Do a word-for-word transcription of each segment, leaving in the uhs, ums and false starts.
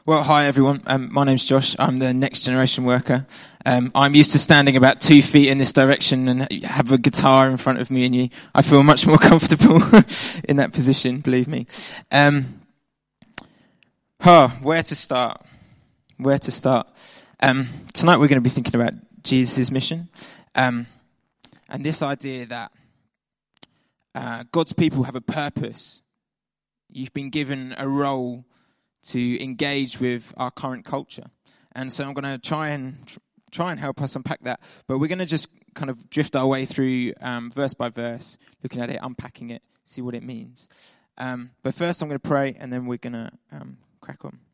Well, hi everyone. Um, my name's Josh. I'm the next generation worker. Um, I'm used to standing about two feet in this direction and have a guitar in front of me and you. I feel much more comfortable in that position, believe me. Um, oh, where to start? Where to start? Um, tonight we're going to be thinking about Jesus' mission. Um, and this idea that uh, God's people have a purpose. You've been given a role to engage with our current culture. And so I'm going to try and try and help us unpack that. But we're going to just kind of drift our way through um, verse by verse, looking at it, unpacking it, see what it means. Um, but first I'm going to pray, and then we're going to um, crack on.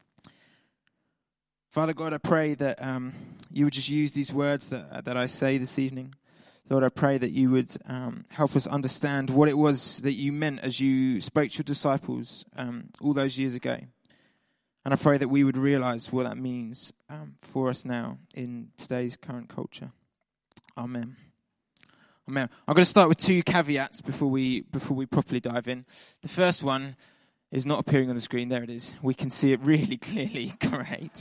Father God, I pray that um, you would just use these words that that I say this evening. Lord, I pray that you would um, help us understand what it was that you meant as you spoke to your disciples um, all those years ago. And I pray that we would realize what that means um, for us now in today's current culture. Amen. Amen. I'm going to start with two caveats before we before we properly dive in. The first one is not appearing on the screen. There it is. We can see it really clearly. Great.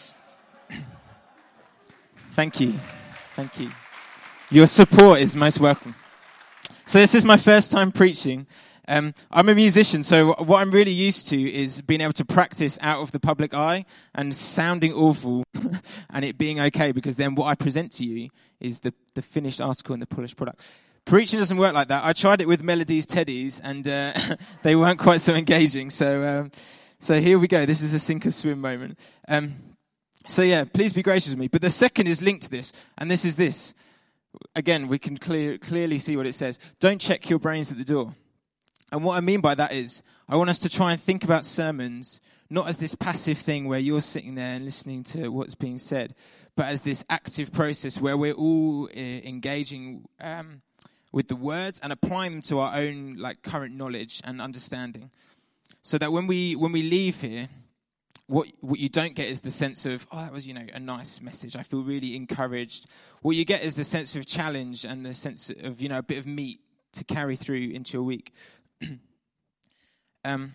Thank you. Thank you. Your support is most welcome. So this is my first time preaching. Um, I'm a musician, so what I'm really used to is being able to practice out of the public eye and sounding awful and it being okay, because then what I present to you is the, the finished article and the polished product. Preaching doesn't work like that. I tried it with Melodies Teddies and uh, they weren't quite so engaging. So um, so here we go. This is a sink or swim moment. Um, so yeah, please be gracious with me. But the second is linked to this, and this is this. Again, we can clear, clearly see what it says. Don't check your brains at the door. And what I mean by that is, I want us to try and think about sermons not as this passive thing where you're sitting there and listening to what's being said, but as this active process where we're all uh, engaging um, with the words and applying them to our own like current knowledge and understanding. So that when we when we leave here, what what you don't get is the sense of, oh, that was, you know, a nice message. I feel really encouraged. What you get is the sense of challenge and the sense of, you know, a bit of meat to carry through into your week. um,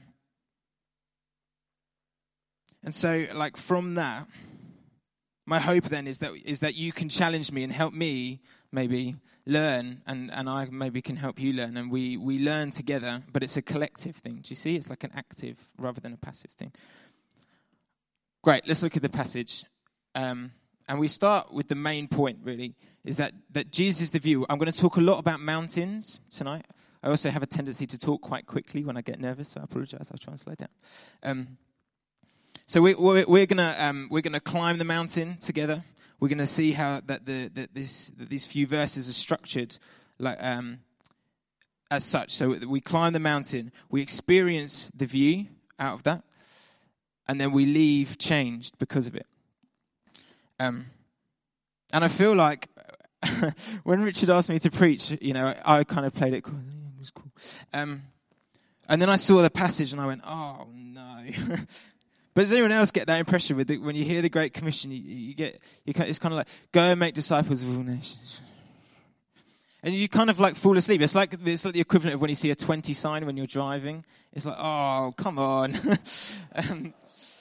and so, like, from that, my hope then is that is that you can challenge me and help me maybe learn, and, and I maybe can help you learn, and we, we learn together, but it's a collective thing. Do you see? It's like an active rather than a passive thing. Great, let's look at the passage. Um, and we start with the main point, really, is that, that Jesus is the view. I'm going to talk a lot about mountains tonight. I also have a tendency to talk quite quickly when I get nervous, so I apologize. I'll try and slow down. Um, so we, we're, we're gonna um, we're gonna climb the mountain together. We're gonna see how that the that this that these few verses are structured like um, as such. So we climb the mountain, we experience the view out of that, and then we leave changed because of it. Um, and I feel like when Richard asked me to preach, you know, I kind of played it cool. It was cool. Um, and then I saw the passage and I went, oh no. But does anyone else get that impression with the, when you hear the Great Commission? You, you get you kind of, it's kind of like, go and make disciples of all nations, and you kind of like fall asleep. It's like it's like the equivalent of when you see a twenty sign when you're driving. It's like, oh, come on. um,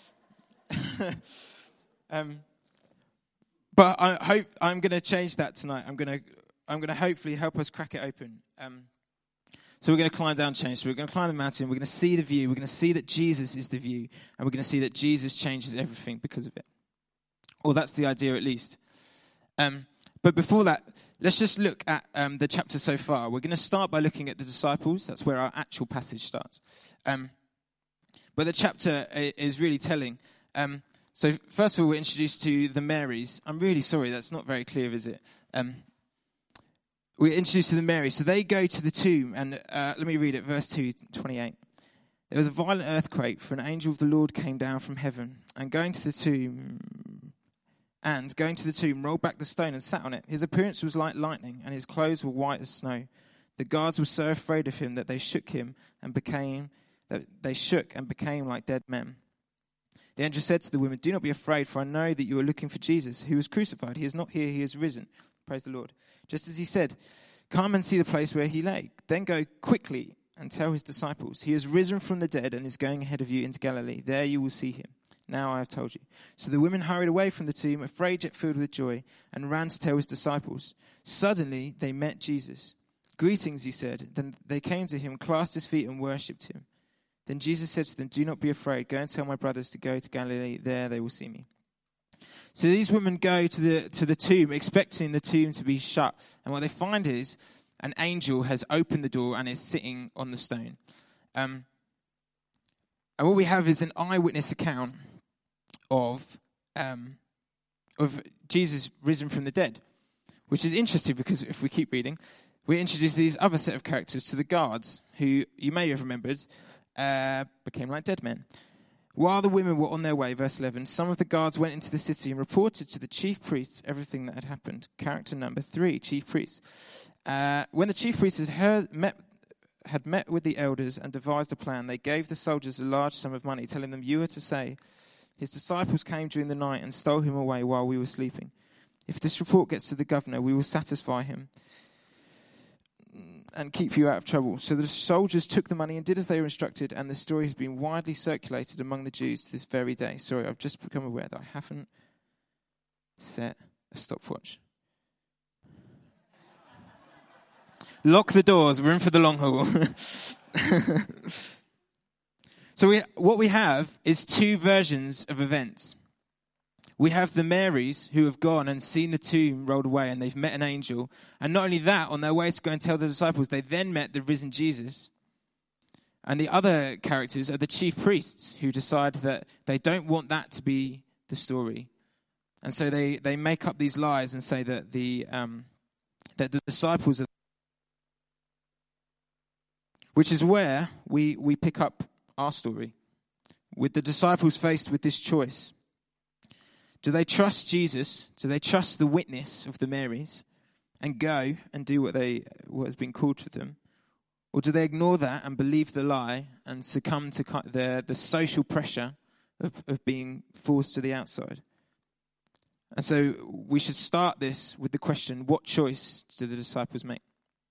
um, but I hope I'm going to change that tonight. I'm going to I'm going to hopefully help us crack it open. Um, So we're going to climb down change. So we're going to climb the mountain. We're going to see the view. We're going to see that Jesus is the view. And we're going to see that Jesus changes everything because of it. Or that's the idea at least. Um, but before that, let's just look at um, the chapter so far. We're going to start by looking at the disciples. That's where our actual passage starts. Um, but the chapter is really telling. Um, so first of all, we're introduced to the Marys. I'm really sorry. That's not very clear, is it? Um We're introduced to the Mary. So they go to the tomb, and uh, let me read it, verse two, twenty-eight. There was a violent earthquake, for an angel of the Lord came down from heaven, and going to the tomb, and going to the tomb, rolled back the stone and sat on it. His appearance was like lightning, and his clothes were white as snow. The guards were so afraid of him that they shook him and became that they shook and became like dead men. The angel said to the women, "Do not be afraid, for I know that you are looking for Jesus, who was crucified. He is not here; he is risen." Praise the Lord. Just as he said, come and see the place where he lay. Then go quickly and tell his disciples, he has risen from the dead and is going ahead of you into Galilee. There you will see him. Now I have told you. So the women hurried away from the tomb, afraid yet filled with joy, and ran to tell his disciples. Suddenly they met Jesus. Greetings, he said. Then they came to him, clasped his feet, and worshipped him. Then Jesus said to them, do not be afraid. Go and tell my brothers to go to Galilee. There they will see me. So these women go to the to the tomb, expecting the tomb to be shut. And what they find is an angel has opened the door and is sitting on the stone. Um, and what we have is an eyewitness account of um, of Jesus risen from the dead, which is interesting because if we keep reading, we introduce these other set of characters to the guards, who you may have remembered uh, became like dead men. While the women were on their way, verse eleven, some of the guards went into the city and reported to the chief priests everything that had happened. Character number three, chief priests. Uh, when the chief priests had, heard, met, had met with the elders and devised a plan, they gave the soldiers a large sum of money, telling them, you are to say, his disciples came during the night and stole him away while we were sleeping. If this report gets to the governor, we will satisfy him and keep you out of trouble. So the soldiers took the money and did as they were instructed, and the story has been widely circulated among the Jews to this very day. Sorry, I've just become aware that I haven't set a stopwatch. Lock the doors, we're in for the long haul. So we, what we have is two versions of events. We have the Marys who have gone and seen the tomb rolled away, and they've met an angel. And not only that, on their way to go and tell the disciples, they then met the risen Jesus. And the other characters are the chief priests, who decide that they don't want that to be the story. And so they, they make up these lies and say that the um, that the disciples are... Which is where we, we pick up our story, with the disciples faced with this choice. Do they trust Jesus? Do they trust the witness of the Marys and go and do what they what has been called for them? Or do they ignore that and believe the lie and succumb to the, the social pressure of, of being forced to the outside? And so we should start this with the question, what choice do the disciples make?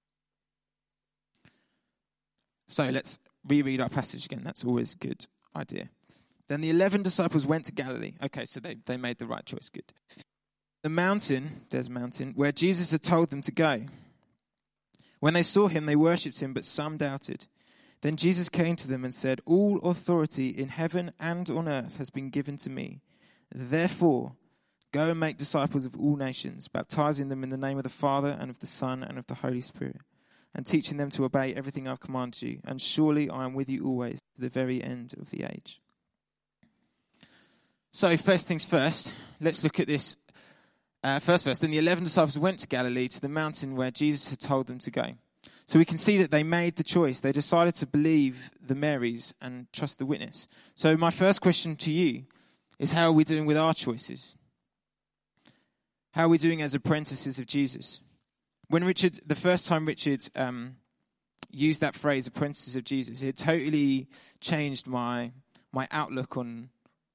So let's reread our passage again. That's always a good idea. Then the eleven disciples went to Galilee. Okay, so they, they made the right choice. Good. The mountain, there's a mountain, where Jesus had told them to go. When they saw him, they worshipped him, but some doubted. Then Jesus came to them and said, all authority in heaven and on earth has been given to me. Therefore, go and make disciples of all nations, baptizing them in the name of the Father and of the Son and of the Holy Spirit, and teaching them to obey everything I've commanded you. And surely I am with you always to the very end of the age. So first things first, let's look at this uh, first verse. Then the eleven disciples went to Galilee, to the mountain where Jesus had told them to go. So we can see that they made the choice. They decided to believe the Marys and trust the witness. So my first question to you is, how are we doing with our choices? How are we doing as apprentices of Jesus? When Richard, the first time Richard um, used that phrase, apprentices of Jesus, it totally changed my my outlook on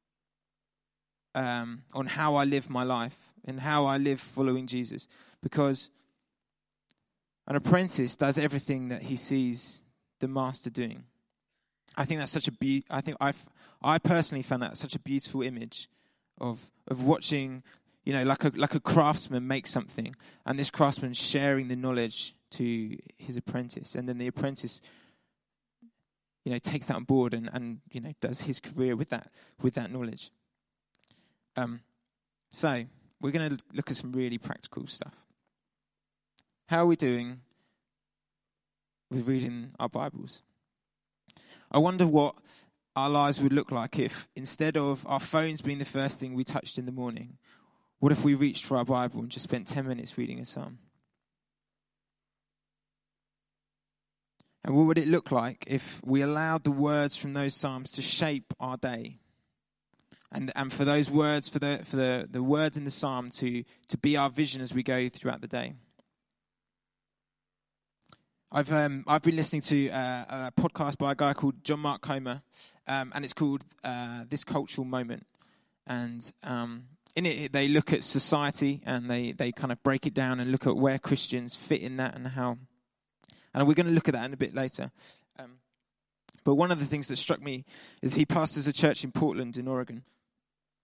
Um, on how I live my life and how I live following Jesus, because an apprentice does everything that he sees the master doing. I think that's such a be- I think I I personally found that such a beautiful image of of watching, you know, like a like a craftsman make something, and this craftsman sharing the knowledge to his apprentice, and then the apprentice, you know, takes that on board and and you know does his career with that with that knowledge. Um, so we're going to look at some really practical stuff. How are we doing with reading our Bibles? I wonder what our lives would look like if, instead of our phones being the first thing we touched in the morning, what if we reached for our Bible and just spent ten minutes reading a psalm? And what would it look like if we allowed the words from those psalms to shape our day? And and for those words, for the for the, the words in the psalm to, to be our vision as we go throughout the day. I've um I've been listening to uh, a podcast by a guy called John Mark Comer, um, and it's called uh, This Cultural Moment. And um, in it, they look at society and they, they kind of break it down and look at where Christians fit in that and how. And we're going to look at that in a bit later. Um, but one of the things that struck me is he pastors a church in Portland in Oregon.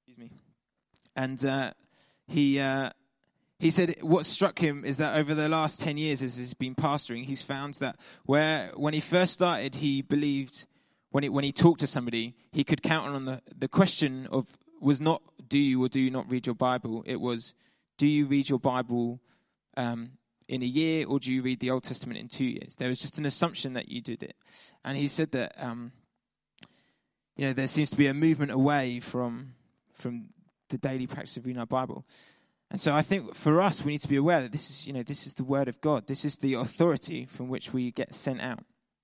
Excuse me. And uh, he uh, he said what struck him is that over the last ten years as he's been pastoring, he's found that where when he first started, he believed when he, when he talked to somebody, he could count on the, the question of was not do you or do you not read your Bible? It was do you read your Bible um, in a year or do you read the Old Testament in two years? There was just an assumption that you did it. And he said that um, you know there seems to be a movement away from from the daily practice of reading our Bible. And so I think for us, we need to be aware that this is, you know, this is the word of God. This is the authority from which we get sent out.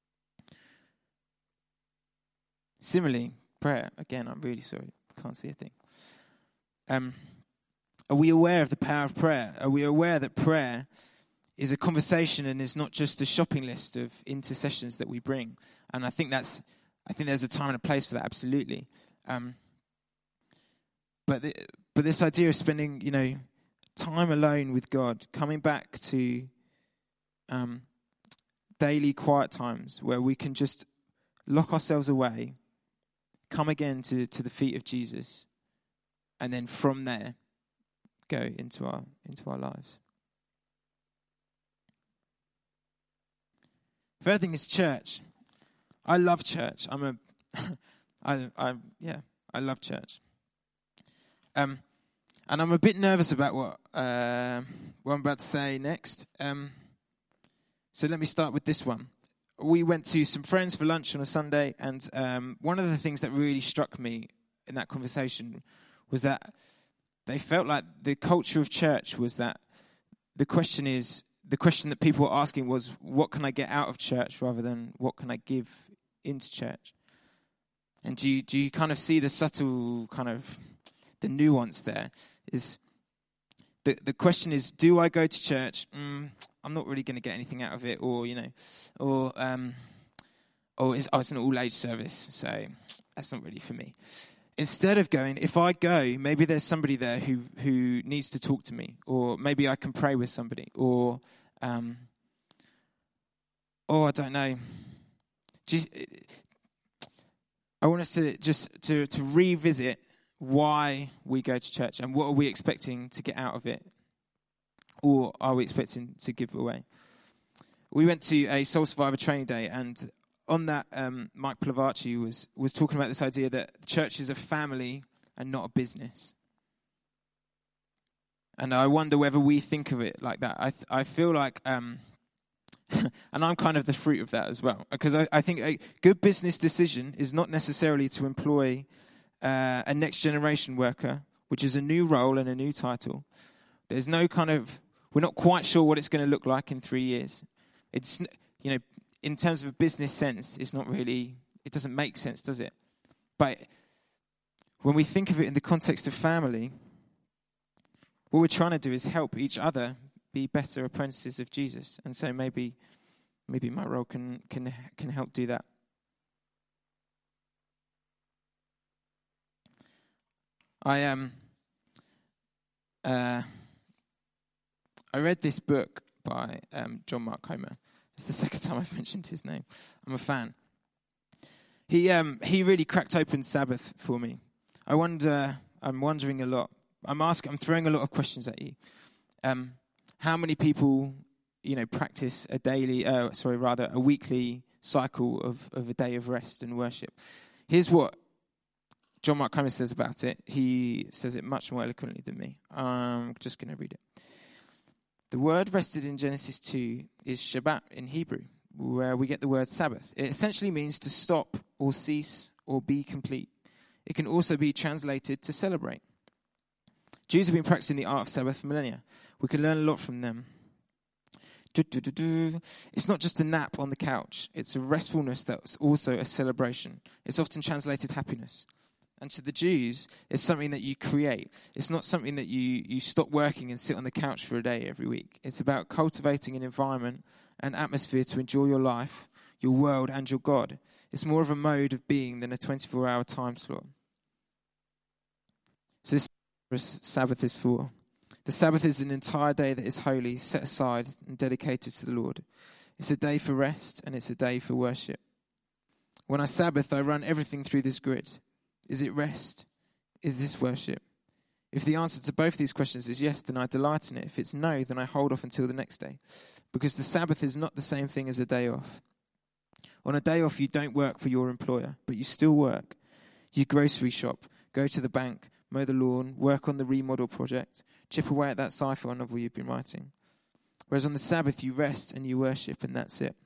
Similarly, prayer. Again, I'm really sorry. Can't see a thing. Um, are we aware of the power of prayer? Are we aware that prayer is a conversation and is not just a shopping list of intercessions that we bring? And I think that's, I think there's a time and a place for that, absolutely. Um, But the, but this idea of spending, you know, time alone with God, coming back to um, daily quiet times where we can just lock ourselves away, come again to, to the feet of Jesus, and then from there go into our into our lives. Third thing is church. I love church. I'm a, I I yeah, I love church. Um, and I'm a bit nervous about what, uh, what I'm about to say next. Um, so let me start with this one. We went to some friends for lunch on a Sunday, and um, one of the things that really struck me in that conversation was that they felt like the culture of church was that the question is, the question that people were asking was, what can I get out of church rather than what can I give into church? And do you, do you kind of see the subtle kind of... The nuance there is the the question is, do I go to church? Mm, I'm not really going to get anything out of it, or you know, or um, or it's, oh, it's an all age service, so that's not really for me. Instead of going, if I go, maybe there's somebody there who who needs to talk to me, or maybe I can pray with somebody, or um, or I don't know. Just, I want us to just to to revisit why we go to church and what are we expecting to get out of it, or are we expecting to give away? We went to a Soul Survivor training day, and on that, um, Mike Plavacci was was talking about this idea that the church is a family and not a business. And I wonder whether we think of it like that. I th- I feel like, um, and I'm kind of the fruit of that as well, because I, I think a good business decision is not necessarily to employ Uh, a next generation worker, which is a new role and a new title. There's no kind of, we're not quite sure what it's going to look like in three years. It's, you know, in terms of a business sense, it's not really, it doesn't make sense, does it? But when we think of it in the context of family, what we're trying to do is help each other be better apprentices of Jesus. And so maybe, maybe my role can can can help do that. I um uh, I read this book by um, John Mark Comer. It's the second time I've mentioned his name. I'm a fan. He um he really cracked open Sabbath for me. I wonder. I'm wondering a lot. I'm asking. I'm throwing a lot of questions at you. Um, how many people, you know, practice a daily? Uh, sorry, rather a weekly cycle of of a day of rest and worship? Here's what John Mark Comer says about it. He says it much more eloquently than me. I'm just going to read it. The word rested in Genesis two is Shabbat in Hebrew, where we get the word Sabbath. It essentially means to stop or cease or be complete. It can also be translated to celebrate. Jews have been practicing the art of Sabbath for millennia. We can learn a lot from them. It's not just a nap on the couch. It's a restfulness that's also a celebration. It's often translated happiness. And to the Jews, it's something that you create. It's not something that you, you stop working and sit on the couch for a day every week. It's about cultivating an environment, an atmosphere to enjoy your life, your world, and your God. It's more of a mode of being than a twenty-four hour time slot. So this is what Sabbath is for. The Sabbath is an entire day that is holy, set aside and dedicated to the Lord. It's a day for rest and it's a day for worship. When I Sabbath, I run everything through this grid. Is it rest? is this worship? If the answer to both these questions is yes, then I delight in it. If it's no, then I hold off until the next day. Because the Sabbath is not the same thing as a day off. On a day off, you don't work for your employer, but you still work. You grocery shop, go to the bank, mow the lawn, work on the remodel project, chip away at that sci-fi novel you've been writing. Whereas on the Sabbath, you rest and you worship, and that's it.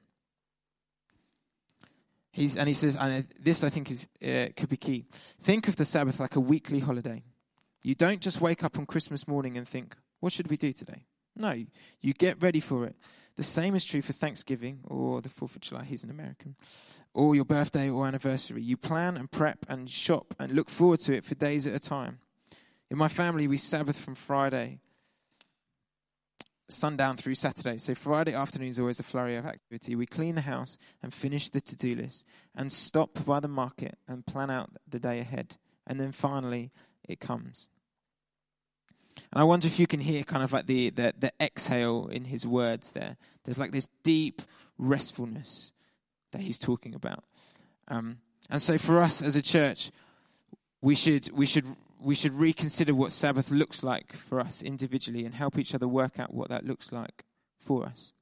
He's, and he says, and this I think is uh, could be key. Think of the Sabbath like a weekly holiday. You don't just wake up on Christmas morning and think, what should we do today? No, you get ready for it. The same is true for Thanksgiving or the fourth of July, he's an American, or your birthday or anniversary. You plan and prep and shop and look forward to it for days at a time. In my family, we Sabbath from Friday, sundown through Saturday. So Friday afternoon is always a flurry of activity. We clean the house and finish the to-do list and stop by the market and plan out the day ahead. And then finally, it comes. And I wonder if you can hear kind of like the, the, the exhale in his words there. There's like this deep restfulness that he's talking about. Um, and so for us as a church, we should we should we should reconsider what Sabbath looks like for us individually and help each other work out what that looks like for us.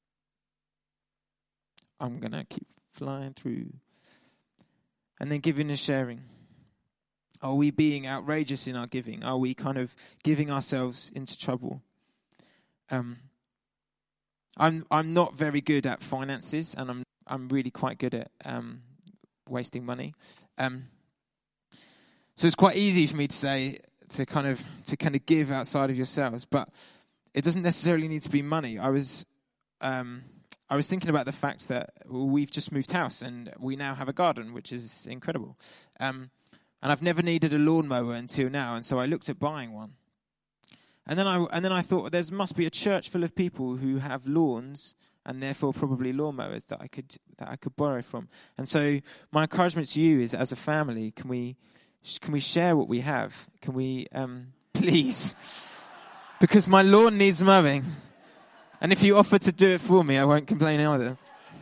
I'm going to keep flying through. And then giving and sharing. Are we being outrageous in our giving? Are we kind of giving ourselves into trouble? Um, I'm I'm not very good at finances, and I'm I'm really quite good at um, wasting money. Um, so it's quite easy for me to say to kind of to kind of give outside of yourselves, but it doesn't necessarily need to be money. I was um, I was thinking about the fact that we've just moved house and we now have a garden, which is incredible. Um, And I've never needed a lawnmower until now, and so I looked at buying one. And then I and then I thought there must be a church full of people who have lawns and therefore probably lawnmowers that I could that I could borrow from. And so my encouragement to you is, as a family, can we can we share what we have? Can we um, please? Because my lawn needs mowing, and if you offer to do it for me, I won't complain either.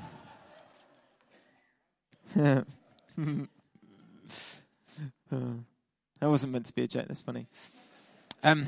Yeah. Oh, that wasn't meant to be a joke. That's funny. Um,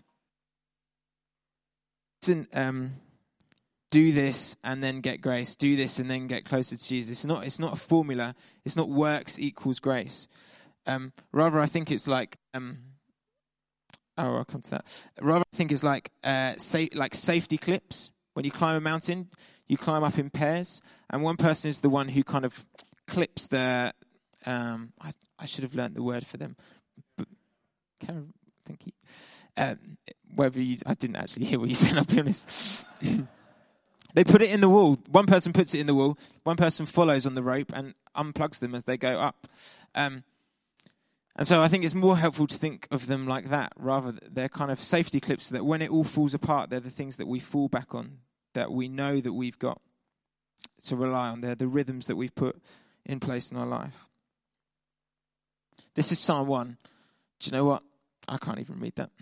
listen, um, do this and then get grace. Do this and then get closer to Jesus. It's not. It's not a formula. It's not works equals grace. Um, rather, I think it's like. Um, oh, I'll come to that. Rather, I think it's like uh, sa- like safety clips. When you climb a mountain, you climb up in pairs, and one person is the one who kind of clips the. Um, I, I should have learnt the word for them. But, Karen, thank you. Um, whether you, I didn't actually hear what you said, I'll be honest. They put it in the wall. One person puts it in the wall. One person follows on the rope and unplugs them as they go up. Um, and so I think it's more helpful to think of them like that, rather they're kind of safety clips so that when it all falls apart, they're the things that we fall back on, that we know that we've got to rely on. They're the rhythms that we've put in place in our life. This is Psalm one. Do you know what? I can't even read that.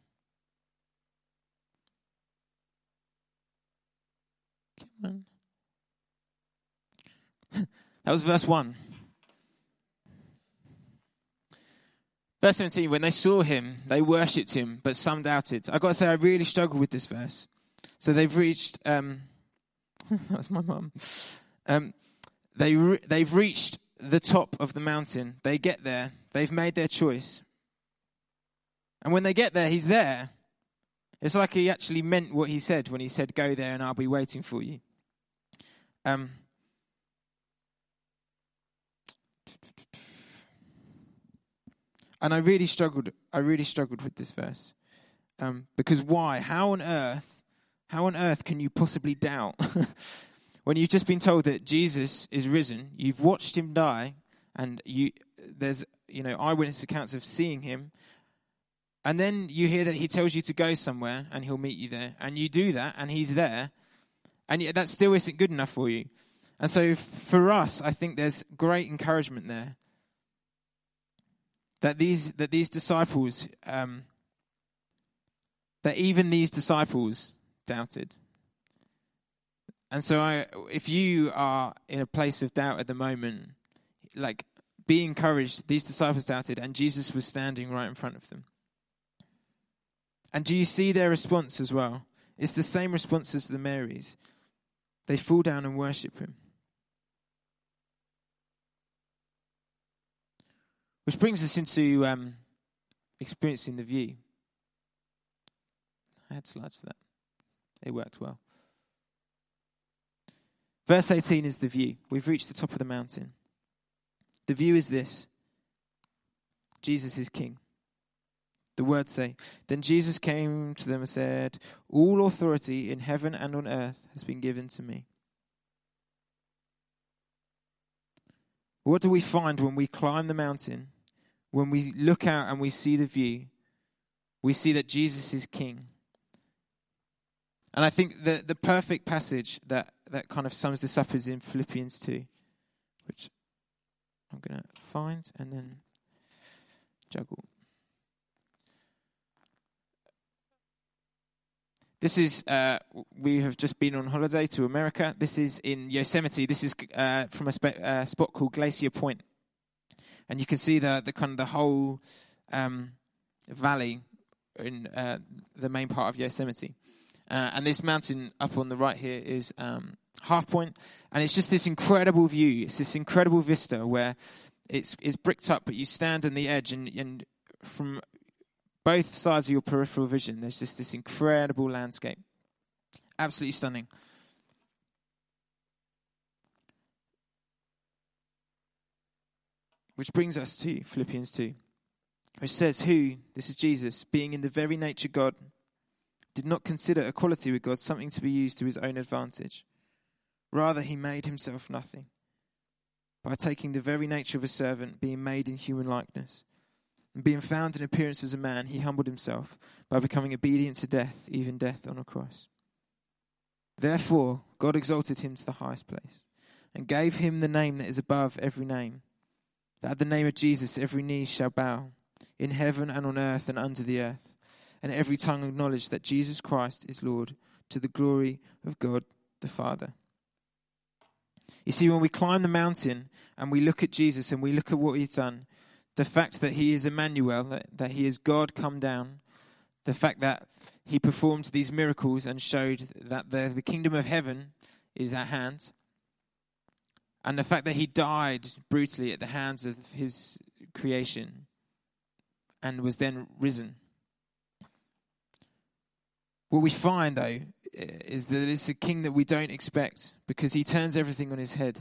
Come on. That was verse one. Verse seventeen, when they saw him, they worshipped him, but some doubted. I've got to say, I really struggle with this verse. So they've reached, um, that's my mum. Um, they re- they've reached the top of the mountain. They get there. They've made their choice. And when they get there, he's there. It's like he actually meant what he said when he said, go there and I'll be waiting for you. Um, and I really struggled, I really struggled with this verse. Um, because why? How on earth, how on earth can you possibly doubt? When you've just been told that Jesus is risen, you've watched him die, and you there's you know eyewitness accounts of seeing him, and then you hear that he tells you to go somewhere and he'll meet you there, and you do that and he's there, and yet that still isn't good enough for you. And so for us, I think there's great encouragement there that these that these disciples, um, that even these disciples doubted. And so I, if you are in a place of doubt at the moment, like be encouraged. These disciples doubted, and Jesus was standing right in front of them. And do you see their response as well? It's the same response as the Marys. They fall down and worship him. Which brings us into um, experiencing the view. I had slides for that. They worked well. Verse eighteen is the view. We've reached the top of the mountain. The view is this. Jesus is king. The words say, then Jesus came to them and said, all authority in heaven and on earth has been given to me. What do we find when we climb the mountain? When we look out and we see the view, we see that Jesus is king. And I think the, the perfect passage that, that kind of sums this up is in Philippians two, which I'm going to find and then juggle. This is, uh, we have just been on holiday to America. This is in Yosemite. This is uh, from a spe- uh, spot called Glacier Point. And you can see the, the kind of the whole um, valley in uh, the main part of Yosemite. Uh, and this mountain up on the right here is um, Half Point. And it's just this incredible view. It's this incredible vista where it's it's bricked up, but you stand on the edge and, and from both sides of your peripheral vision, there's just this incredible landscape. Absolutely stunning. Which brings us to Philippians two, which says, who, this is Jesus, being in the very nature God, did not consider equality with God something to be used to his own advantage. Rather, he made himself nothing, by taking the very nature of a servant, being made in human likeness. And being found in appearance as a man, he humbled himself by becoming obedient to death, even death on a cross. Therefore, God exalted him to the highest place and gave him the name that is above every name, that at the name of Jesus every knee shall bow, in heaven and on earth and under the earth, and every tongue acknowledge that Jesus Christ is Lord, to the glory of God the Father. You see, when we climb the mountain and we look at Jesus and we look at what he's done, the fact that he is Emmanuel, that, that he is God come down, the fact that he performed these miracles and showed that the, the kingdom of heaven is at hand, and the fact that he died brutally at the hands of his creation and was then risen. What we find, though, is that it's a king that we don't expect because he turns everything on his head.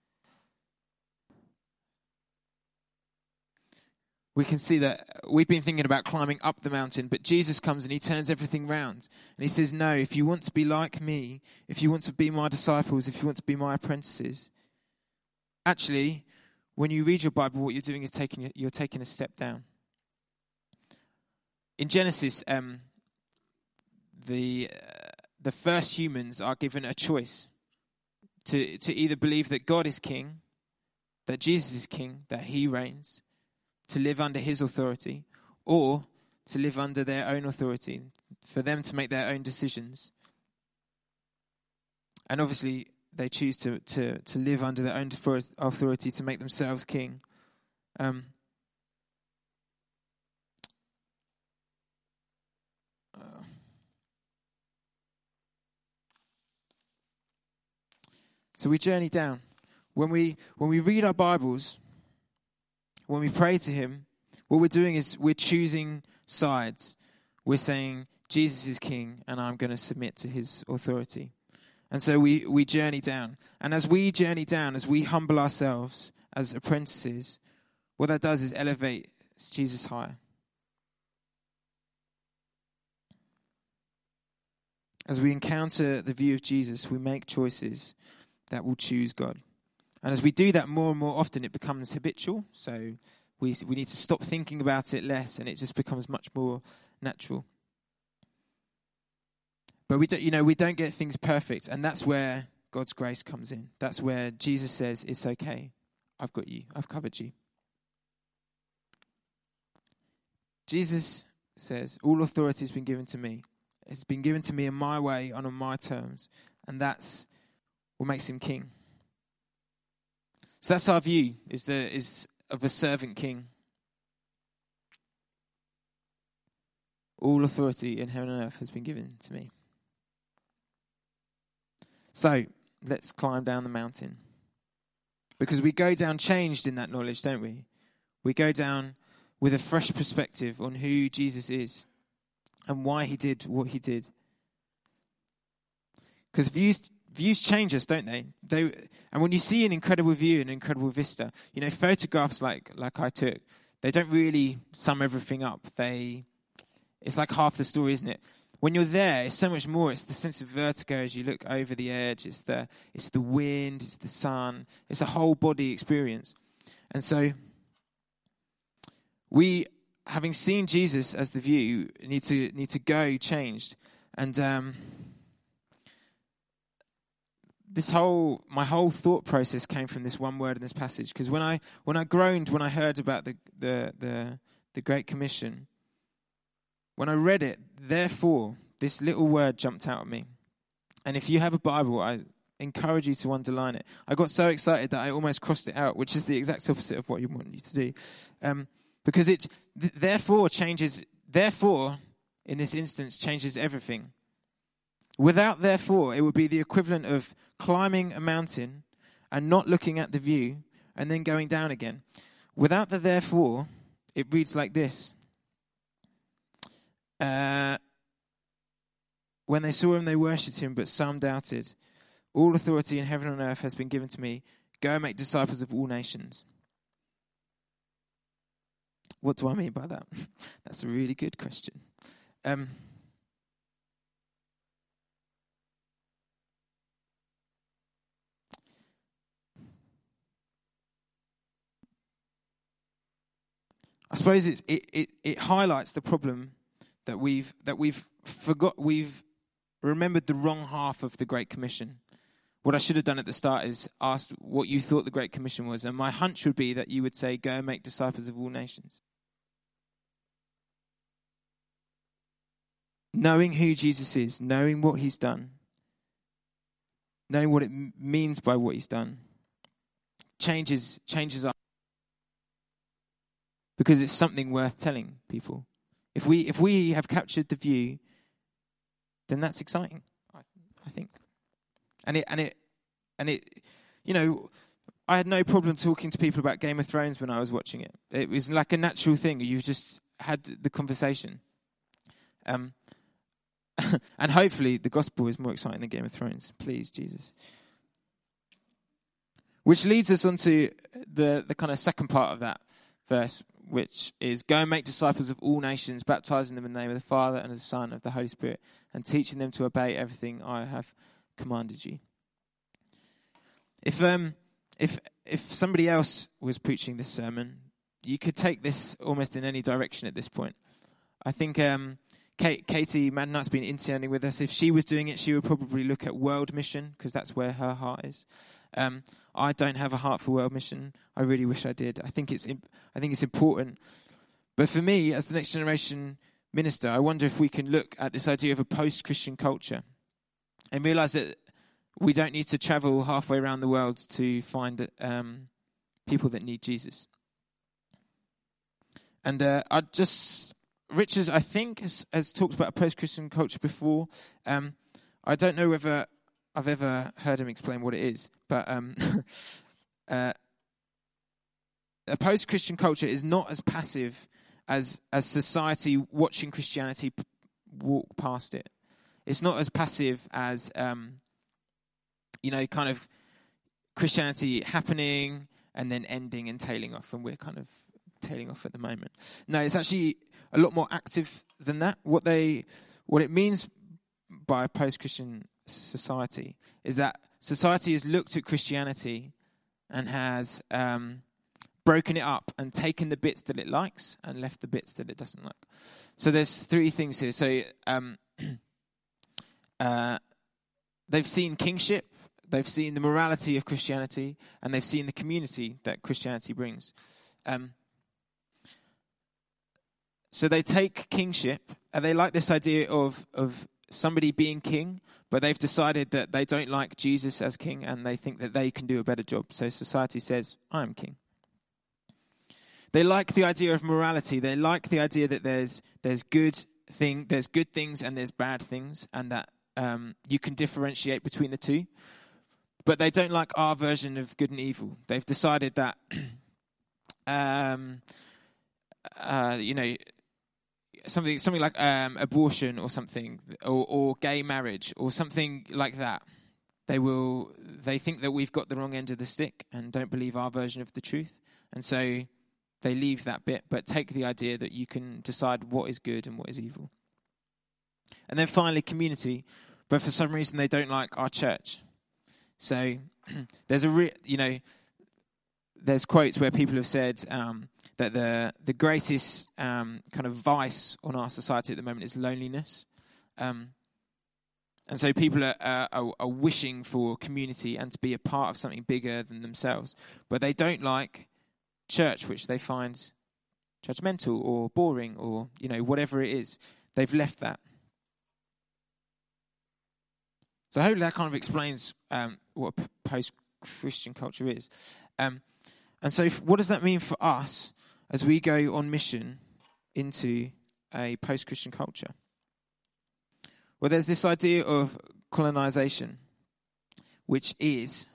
We can see that we've been thinking about climbing up the mountain, but Jesus comes and he turns everything round. And he says, no, if you want to be like me, if you want to be my disciples, if you want to be my apprentices, actually, when you read your Bible, what you're doing is taking you're taking a step down. In Genesis, um, the uh, the first humans are given a choice to to either believe that God is king, that Jesus is king, that he reigns, to live under his authority, or to live under their own authority, for them to make their own decisions. And obviously, they choose to, to, to live under their own authority to make themselves king. Um, uh, so we journey down. When we when we read our Bibles, when we pray to him, what we're doing is we're choosing sides. We're saying, Jesus is king, and I'm going to submit to his authority. And so we, we journey down. And as we journey down, as we humble ourselves as apprentices, what that does is elevate Jesus higher. As we encounter the view of Jesus, we make choices that will choose God. And as we do that more and more often, it becomes habitual. So we we need to stop thinking about it less, and it just becomes much more natural. But we don't, you know, we don't get things perfect, and that's where God's grace comes in. That's where Jesus says, "It's okay. I've got you. I've covered you." Jesus says, "All authority has been given to me. It's been given to me in my way and on my terms," and that's what makes him king. So that's our view, is the is of a servant king. All authority in heaven and earth has been given to me. So, let's climb down the mountain. Because we go down changed in that knowledge, don't we? We go down with a fresh perspective on who Jesus is and why he did what he did. Because views views change us, don't they? They and when you see an incredible view, an incredible vista, you know, photographs like like I took, they don't really sum everything up. They it's like half the story, isn't it? When you're there, it's so much more. It's the sense of vertigo as you look over the edge. It's the it's the wind. It's the sun. It's a whole body experience. And so we, having seen Jesus as the view, need to need to go changed. And um, this whole my whole thought process came from this one word in this passage. Because when I when I groaned when I heard about the the the, the Great Commission. When I read it, therefore, this little word jumped out at me. And if you have a Bible, I encourage you to underline it. I got so excited that I almost crossed it out, which is the exact opposite of what you want you to do. Um, because it, th- therefore, changes, therefore, in this instance, changes everything. Without therefore, it would be the equivalent of climbing a mountain and not looking at the view and then going down again. Without the therefore, it reads like this. Uh, when they saw him, they worshipped him, but some doubted. All authority in heaven and earth has been given to me. Go and make disciples of all nations. What do I mean by that? That's a really good question. Um, I suppose it, it, it, it highlights the problem that we've that we've forgot we've remembered the wrong half of the Great Commission. What I should have done at the start is asked what you thought the Great Commission was, and my hunch would be that you would say, "Go and make disciples of all nations." Knowing who Jesus is, knowing what he's done, knowing what it m- means by what he's done, changes changes our because it's something worth telling people. If we if we have captured the view, then that's exciting, I, I think. And it and it and it, you know, I had no problem talking to people about Game of Thrones when I was watching it. It was like a natural thing. You just had the conversation. Um, and hopefully the gospel is more exciting than Game of Thrones. Please, Jesus. Which leads us on to the the kind of second part of that verse, which is go and make disciples of all nations, baptizing them in the name of the Father and of the Son and of the Holy Spirit, and teaching them to obey everything I have commanded you. If um if if somebody else was preaching this sermon, you could take this almost in any direction at this point. I think um Kate, Katie Madnut's been interning with us. If she was doing it, she would probably look at world mission, because that's where her heart is. Um, I don't have a heart for world mission. I really wish I did. I think it's imp- I think it's important. But for me, as the next generation minister, I wonder if we can look at this idea of a post-Christian culture and realize that we don't need to travel halfway around the world to find um, people that need Jesus. And uh, I just... Richard, I think, has, has talked about a post-Christian culture before. Um, I don't know whether I've ever heard him explain what it is, but um, uh, a post-Christian culture is not as passive as as society watching Christianity p- walk past it. It's not as passive as, um, you know, kind of Christianity happening and then ending and tailing off, and we're kind of tailing off at the moment. No, it's actually a lot more active than that. What they, what it means by a post-Christian society is that society has looked at Christianity and has um, broken it up and taken the bits that it likes and left the bits that it doesn't like. So there's three things here. So um, uh, they've seen kingship, they've seen the morality of Christianity, and they've seen the community that Christianity brings. Um, So they take kingship, and they like this idea of, of somebody being king, but they've decided that they don't like Jesus as king, and they think that they can do a better job. So society says, I am king. They like the idea of morality. They like the idea that there's there's good thing, there's good things and there's bad things, and that um, you can differentiate between the two. But they don't like our version of good and evil. They've decided that, um, uh, you know, something something like um, abortion or something, or, or gay marriage or something like that. They will. They think that we've got the wrong end of the stick and don't believe our version of the truth, and so they leave that bit, but take the idea that you can decide what is good and what is evil. And then finally, community. But for some reason, they don't like our church. So there's a re- you know, there's quotes where people have said um, that the the greatest um, kind of vice on our society at the moment is loneliness. Um, and so people are, are are wishing for community and to be a part of something bigger than themselves, but they don't like church, which they find judgmental or boring or, you know, whatever it is. They've left that. So hopefully that kind of explains um, what a post-Christian culture is. Um, and so f- what does that mean for us as we go on mission into a post-Christian culture? Well, there's this idea of colonization, which is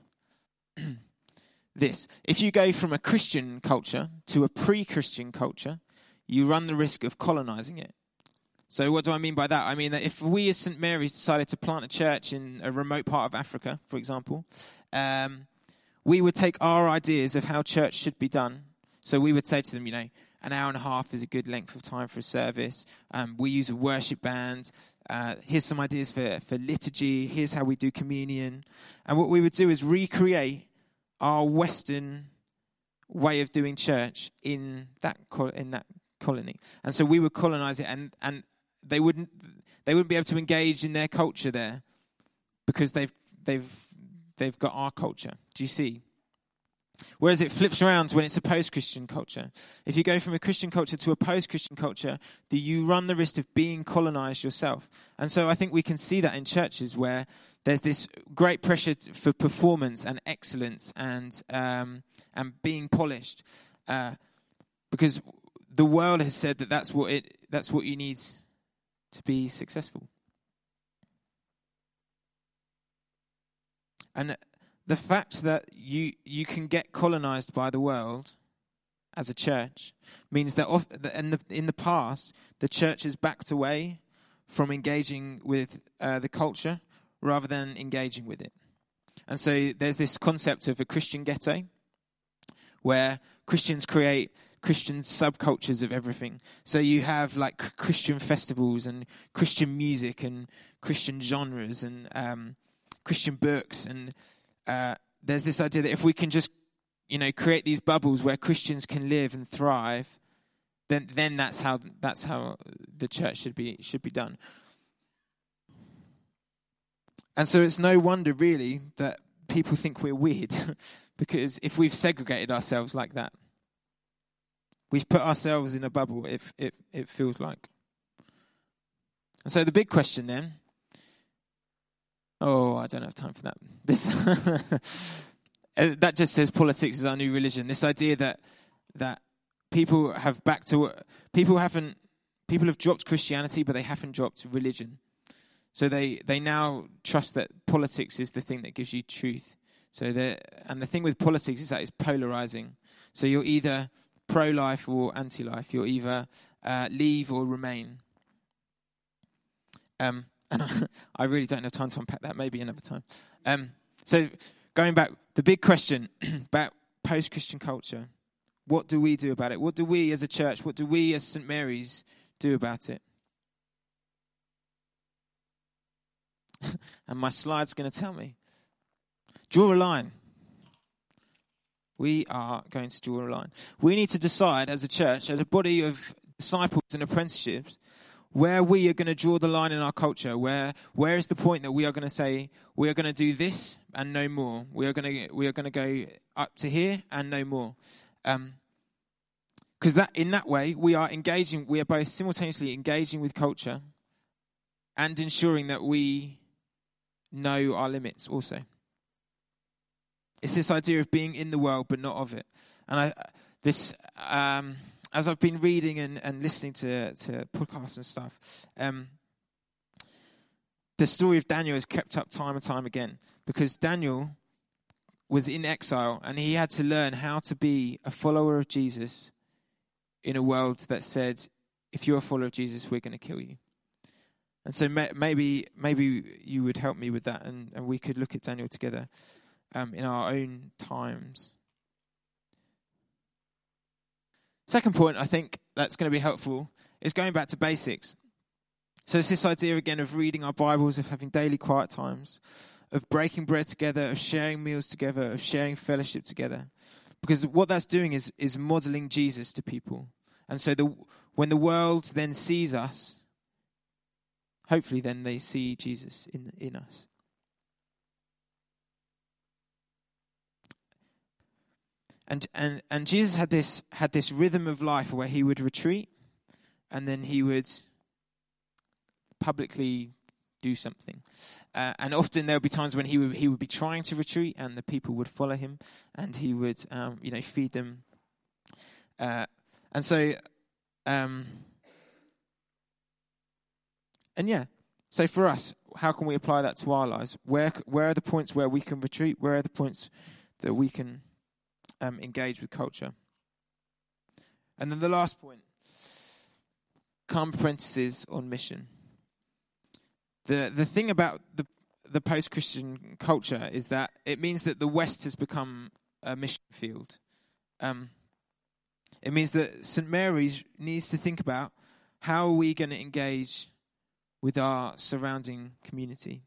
this. If you go from a Christian culture to a pre-Christian culture, you run the risk of colonizing it. So what do I mean by that? I mean that if we as Saint Mary's decided to plant a church in a remote part of Africa, for example, um, we would take our ideas of how church should be done. So we would say to them, you know, an hour and a half is a good length of time for a service. Um, we use a worship band. Uh, here's some ideas for, for liturgy. Here's how we do communion. And what we would do is recreate our Western way of doing church in that co- in that colony. And so we would colonize it, and, and they wouldn't they wouldn't be able to engage in their culture there because they've they've they've got our culture. Do you see? Whereas it flips around when it's a post-Christian culture. If you go from a Christian culture to a post-Christian culture, do you run the risk of being colonized yourself? And so I think we can see that in churches where there's this great pressure for performance and excellence and um, and being polished, uh, because the world has said that that's what it that's what you need to be successful. And the fact that you you can get colonized by the world as a church means that off, in the in the past the church has backed away from engaging with uh, the culture rather than engaging with it. And so there's this concept of a Christian ghetto where Christians create Christian subcultures of everything. So you have like Christian festivals and Christian music and Christian genres and um, Christian books, and uh, there's this idea that if we can just, you know, create these bubbles where Christians can live and thrive, then then that's how that's how the church should be should be done. And so it's no wonder really that people think we're weird, because if we've segregated ourselves like that, we've put ourselves in a bubble, if it, it feels like. And so the big question then, oh, I don't have time for that. This that just says politics is our new religion. This idea that that people have back to people haven't people have dropped Christianity, but they haven't dropped religion. So they, they now trust that politics is the thing that gives you truth. So and the thing with politics is that it's polarizing. So you're either pro-life or anti-life. You're either uh, leave or remain. Um, and I, I really don't have time to unpack that. Maybe another time. Um, so going back, the big question about post-Christian culture: what do we do about it? What do we as a church? What do we as Saint Mary's do about it? And my slide's going to tell me. Draw a line. We are going to draw a line. We need to decide as a church, as a body of disciples and apprenticeships, where we are going to draw the line in our culture. Where where is the point that we are going to say we are going to do this and no more? We are going to we are going to go up to here and no more. Um, because that in that way we are engaging. We are both simultaneously engaging with culture and ensuring that we know our limits also. It's this idea of being in the world but not of it. And I, this, um, as I've been reading and, and listening to, to podcasts and stuff, um, the story of Daniel is kept up time and time again, because Daniel was in exile and he had to learn how to be a follower of Jesus in a world that said, if you're a follower of Jesus, we're going to kill you. And so may, maybe maybe you would help me with that, and, and we could look at Daniel together um, in our own times. Second point, I think that's going to be helpful, is going back to basics. So it's this idea again of reading our Bibles, of having daily quiet times, of breaking bread together, of sharing meals together, of sharing fellowship together. Because what that's doing is is modeling Jesus to people. And so the when the world then sees us, hopefully then they see Jesus in in us. And and and Jesus had this had this rhythm of life where he would retreat, and then he would publicly do something. Uh, and often there would be times when he would he would be trying to retreat, and the people would follow him, and he would um, you know feed them. Uh, and so, um, and yeah, so for us, how can we apply that to our lives? Where where are the points where we can retreat? Where are the points that we can um, engage with culture? And then the last point: come apprentices on mission. The the thing about the the post-Christian culture is that it means that the West has become a mission field. Um, it means that Saint Mary's needs to think about, how are we going to engage with our surrounding community?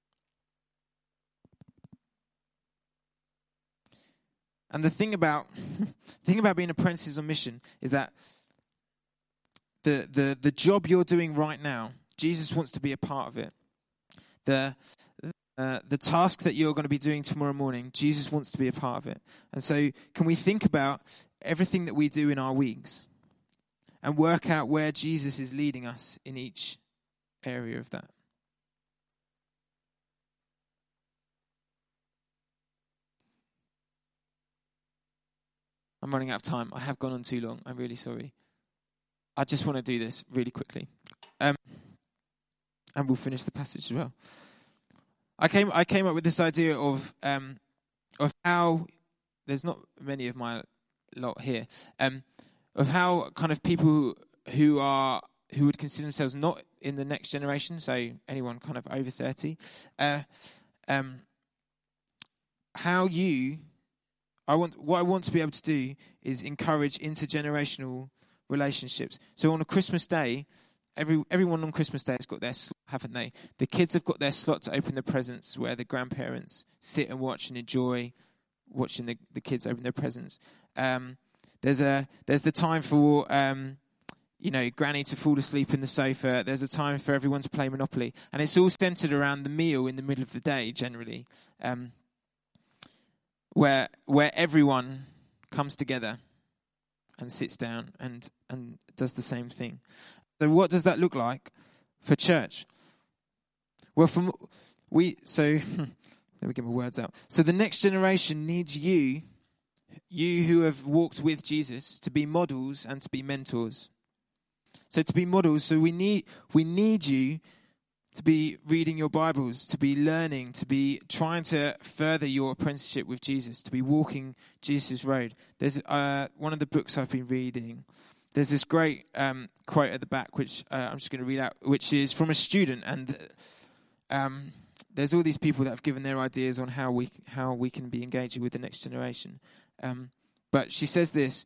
And the thing about the thing about being apprentices on mission is that the the the job you're doing right now, Jesus wants to be a part of it. The uh, the task that you're going to be doing tomorrow morning, Jesus wants to be a part of it. And so can we think about everything that we do in our weeks and work out where Jesus is leading us in each area of that? I'm running out of time. I have gone on too long. I'm really sorry. I just want to do this really quickly. Um, and we'll finish the passage as well. I came I came up with this idea of um, of how, there's not many of my lot here, um, of how kind of people who, who are who would consider themselves not in the next generation, so anyone kind of over thirty, uh, um, how you, I want what I want to be able to do is encourage intergenerational relationships. So on a Christmas day, Every everyone on Christmas Day has got their slot, haven't they? The kids have got their slot to open the presents, where the grandparents sit and watch and enjoy watching the, the kids open their presents. Um, there's a there's the time for um, you know Granny to fall asleep in the sofa. There's a time for everyone to play Monopoly, and it's all centered around the meal in the middle of the day, generally, um, where where everyone comes together and sits down and and does the same thing. So what does that look like for church? Well, from we so let me get my words out. So the next generation needs you, you who have walked with Jesus, to be models and to be mentors. So to be models, so we need we need you to be reading your Bibles, to be learning, to be trying to further your apprenticeship with Jesus, to be walking Jesus' road. There's uh, one of the books I've been reading. There's this great um, quote at the back, which uh, I'm just going to read out, which is from a student, and um, there's all these people that have given their ideas on how we how we can be engaging with the next generation. Um, but she says this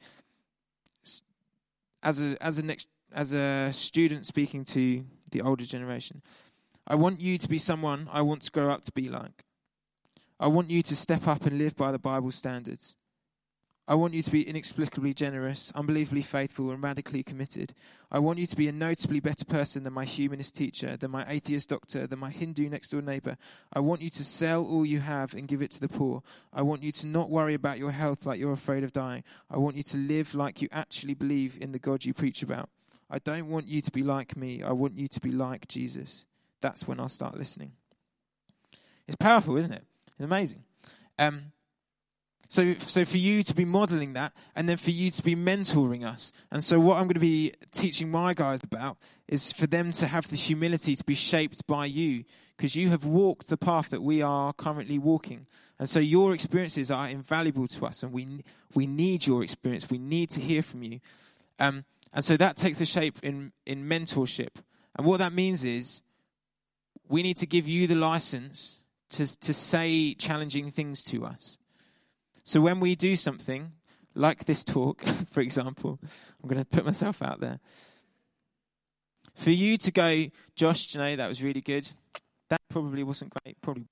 as a as a next as a student speaking to the older generation. I want you to be someone I want to grow up to be like. I want you to step up and live by the Bible standards. I want you to be inexplicably generous, unbelievably faithful, and radically committed. I want you to be a notably better person than my humanist teacher, than my atheist doctor, than my Hindu next-door neighbor. I want you to sell all you have and give it to the poor. I want you to not worry about your health like you're afraid of dying. I want you to live like you actually believe in the God you preach about. I don't want you to be like me. I want you to be like Jesus. That's when I'll start listening. It's powerful, isn't it? It's amazing. Um, So, so for you to be modeling that, and then for you to be mentoring us. And so what I'm going to be teaching my guys about is for them to have the humility to be shaped by you, because you have walked the path that we are currently walking. And so your experiences are invaluable to us, and we we need your experience. We need to hear from you. Um, and so that takes the shape in, in mentorship. And what that means is we need to give you the license to to say challenging things to us. So when we do something, like this talk, for example, I'm going to put myself out there. For you to go, Josh, Janae, that was really good. That probably wasn't great. Probably.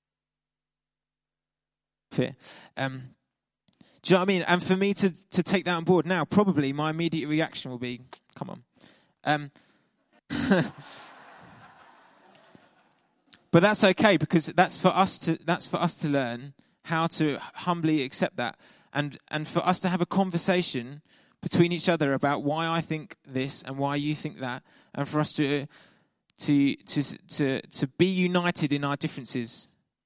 Fear. Um, do you know what I mean? And for me to, to take that on board now, probably my immediate reaction will be, come on. Um, but that's okay, because that's for us to that's for us to learn how to humbly accept that, and and for us to have a conversation between each other about why I think this and why you think that, and for us to to to to to be united in our differences.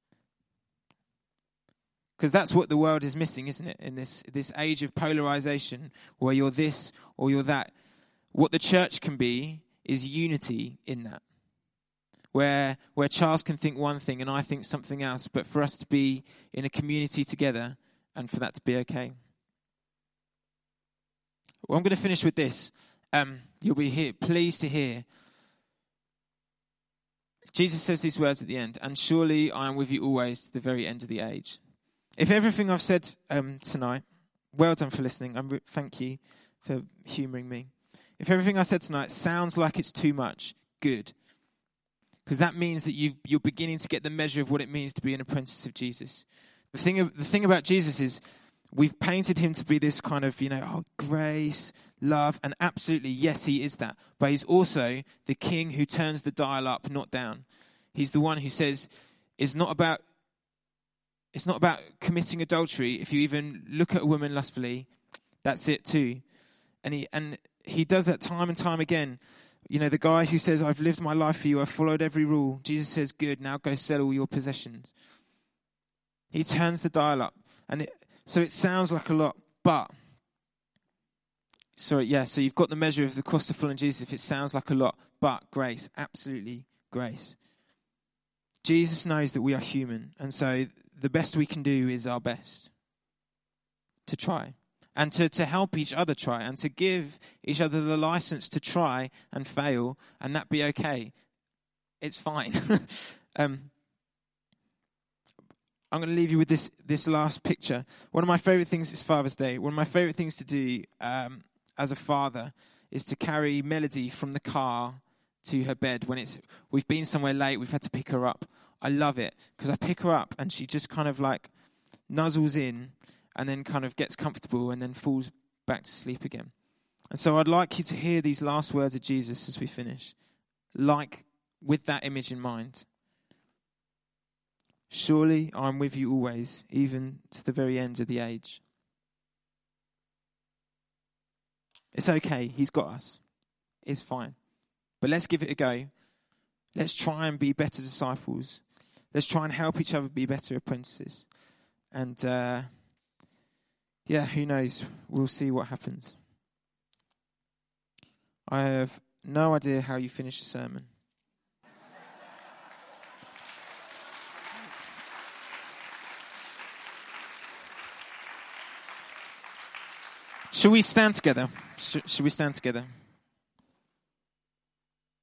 Because that's what the world is missing, isn't it? In this this age of polarization, where you're this or you're that, what the church can be is unity in that. Where where Charles can think one thing and I think something else, but for us to be in a community together and for that to be okay. Well, I'm going to finish with this. Um, you'll be here, pleased to hear. Jesus says these words at the end, and surely I am with you always to the very end of the age. If everything I've said um, tonight, well done for listening. I'm re- thank you for humouring me. If everything I said tonight sounds like it's too much, good. Because that means that you've, you're beginning to get the measure of what it means to be an apprentice of Jesus. The thing, of, the thing about Jesus is we've painted him to be this kind of, you know, oh, grace, love, and absolutely, yes, he is that. But he's also the king who turns the dial up, not down. He's the one who says it's not about it's not about committing adultery. If you even look at a woman lustfully, that's it too. And he and he does that time and time again. You know, the guy who says, I've lived my life for you, I've followed every rule. Jesus says, good, now go sell all your possessions. He turns the dial up. And it, so it sounds like a lot, but, sorry, yeah, so you've got the measure of the cost of following Jesus if it sounds like a lot, but grace, absolutely grace. Jesus knows that we are human, and so the best we can do is our best to try. And to, to help each other try, and to give each other the license to try and fail, and that be okay. It's fine. um, I'm going to leave you with this this last picture. One of my favourite things is Father's Day. One of my favourite things to do um, as a father is to carry Melody from the car to her bed when it's we've been somewhere late, we've had to pick her up. I love it because I pick her up and she just kind of like nuzzles in and then kind of gets comfortable and then falls back to sleep again. And so I'd like you to hear these last words of Jesus as we finish, like with that image in mind. Surely I'm with you always, even to the very end of the age. It's okay, he's got us. It's fine. But let's give it a go. Let's try and be better disciples. Let's try and help each other be better apprentices. And uh, yeah, who knows? We'll see what happens. I have no idea how you finish a sermon. Shall we stand together? Sh- shall we stand together?